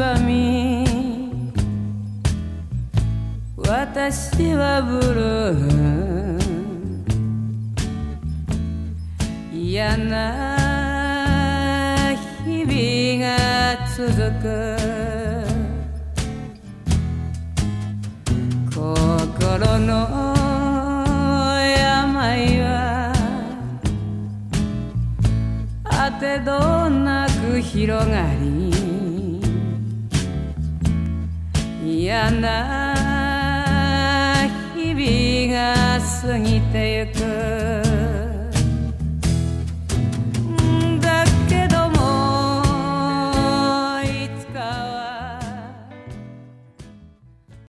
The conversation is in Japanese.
ばみ私はブルー嫌な日々が続く心の病はあてどなく広がり嫌な日々が過ぎてゆく